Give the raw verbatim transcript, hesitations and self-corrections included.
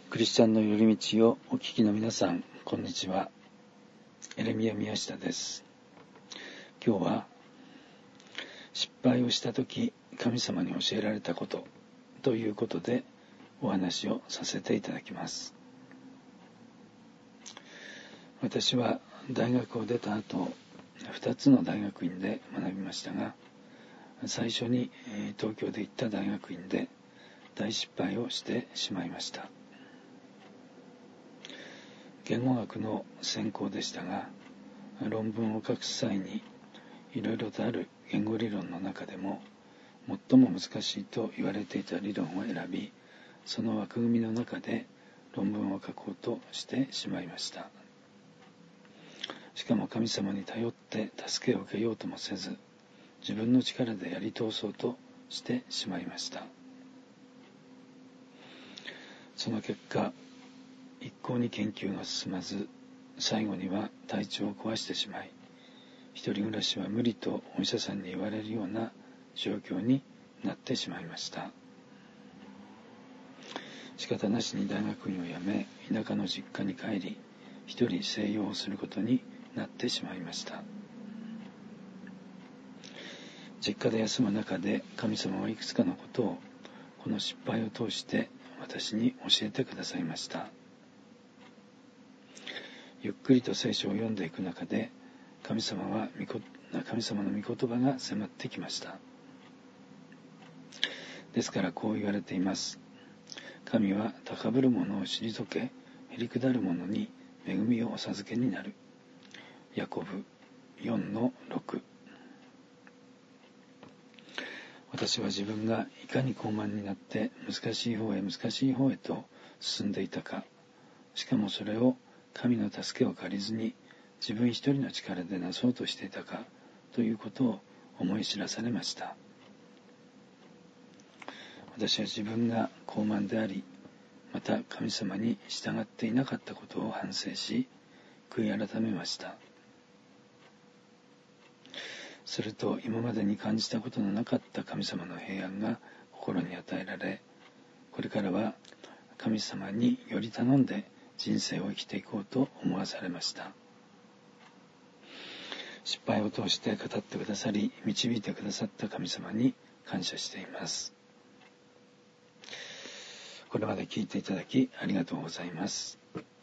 クリスチャンの寄り道をお聞きの皆さん、こんにちは。エレミヤ宮下です。今日は失敗をしたとき神様に教えられたことということでお話をさせていただきます。私は大学を出た後、ふたつの大学院で学びましたが、最初に東京で行った大学院で大失敗をしてしまいました。言語学の専攻でしたが、論文を書く際にいろいろとある言語理論の中でも最も難しいと言われていた理論を選び、その枠組みの中で論文を書こうとしてしまいました。しかも神様に頼って助けを受けようともせず、自分の力でやり通そうとしてしまいました。その結果、一向に研究が進まず、最後には体調を壊してしまい、一人暮らしは無理とお医者さんに言われるような状況になってしまいました。仕方なしに大学院を辞め、田舎の実家に帰り、一人静養をすることになってしまいました。実家で休む中で神様はいくつかのことをこの失敗を通して私に教えてくださいました。ゆっくりと聖書を読んでいく中で神様は神様の御言葉が迫ってきました。ですからこう言われています。神は高ぶる者を退け、へりくだる者に恵みをお授けになる。ヤコブよんのろく。私は自分がいかに高慢になって難しい方へ難しい方へと進んでいたか、しかもそれを神の助けを借りずに自分一人の力でなそうとしていたかということを思い知らされました。私は自分が高慢であり、また神様に従っていなかったことを反省し、悔い改めました。すると今までに感じたことのなかった神様の平安が心に与えられ、これからは神様により頼んで人生を生きていこうと思わされました。失敗を通して語ってくださり、導いてくださった神様に感謝しています。これまで聞いていただきありがとうございます。